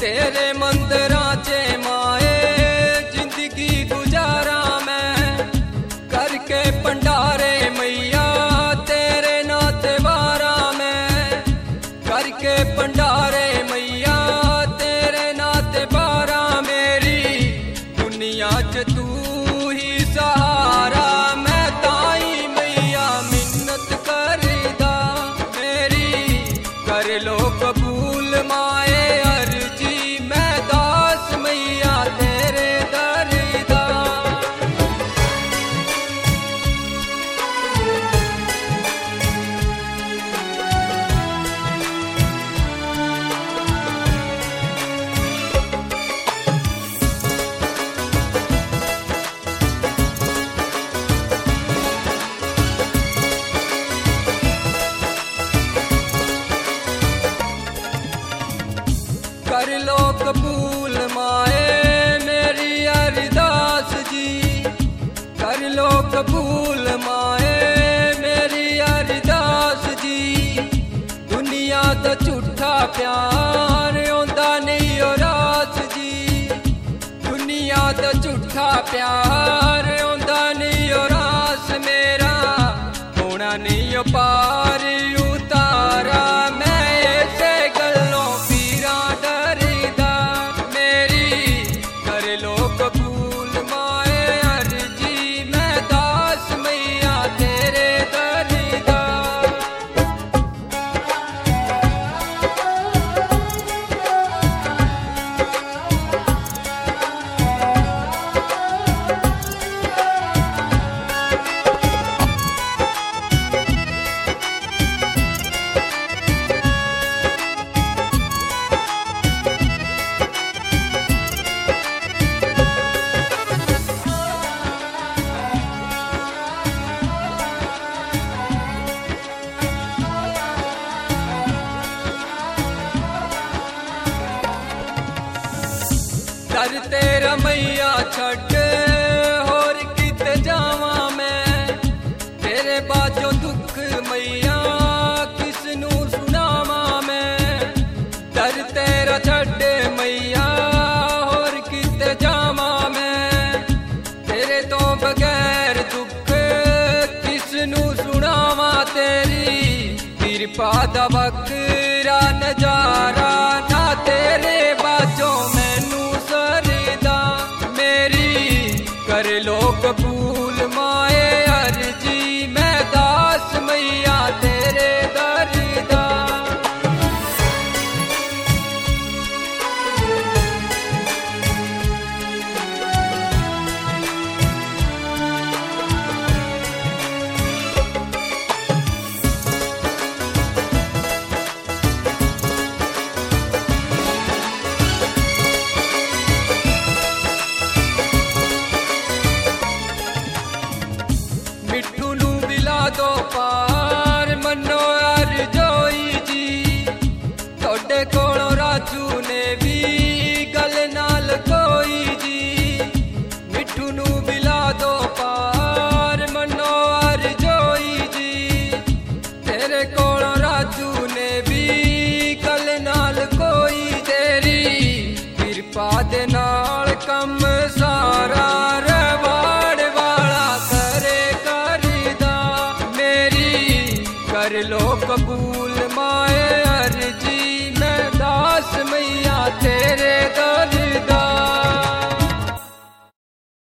तेरे मंदिरां चे माए जिंदगी गुजारा मैं करके भंडारे मैया तेरे नाते वारा मैं करके भंडारे मैया तेरे नाते वारा मेरी दुनिया च तू ही सहारा मैं ताई मैया मिन्नत करदा मेरी कर लो कबूल माए कर लो कबूल माए मेरी अरदास जी कर लो कबूल माए मेरी अरदास जी दुनिया दा झूठा प्यार होंदा नहीं ओ रास जी दुनिया दा झूठा प्यार होंदा नहीं ओ रास मेरा होना नहीं ओ पार उतारा मैं ऐसे गल्लों दर तेरा मैया छड़ होर किते जावा मैं तेरे बाजों दुख मैया किसनू सुनावा मैं दर तेरा छड़ मैया होर किते जावा मैं तेरे तो बगैर दुख किसनू सुनावा तेरी कृपा दा वखरा नजारा ना तेरे बाजों मैनू कर लो कबूल माए अर्जी मैं दास मैया तेरे दरदा मिठू नू बिला दो पार मनो अर्जोई जी थोड़े कोलों राजू ने भी गल नाल कोई जी मिठू नू बिला दो पार मनो अर्जोई जी तेरे कोलों राजू ने भी गल नाल कोई तेरी कृपा दे नाल कम सारा कर लो कबूल माए अर्जी मैं दास मैया तेरे दरदा।